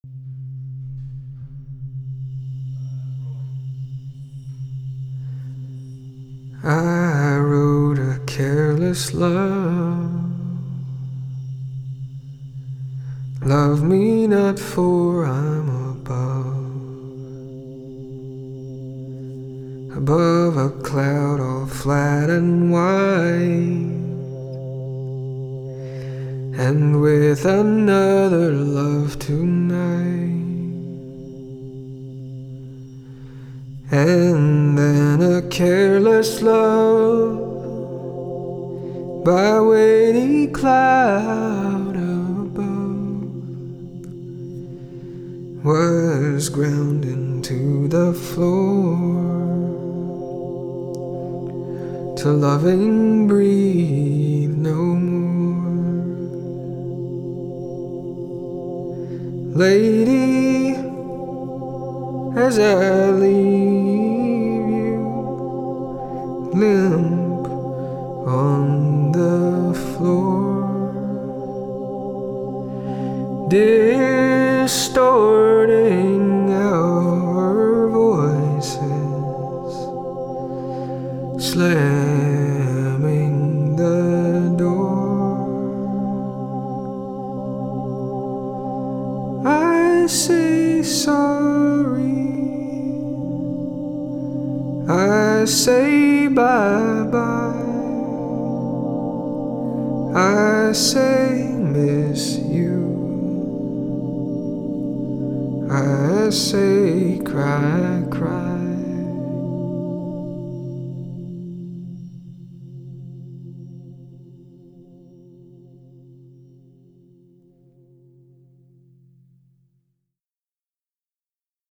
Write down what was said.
I wrote a careless love. Love me not, for I'm above a cloud all flat and white, and with another love tonight. And then a careless love by weighty cloud above was ground into the floor, to loving breathe no more. Lady, as I leave you limp on the floor, distorting our voices, slamming the door. I say sorry, I say bye-bye, I say miss you, I say cry, cry.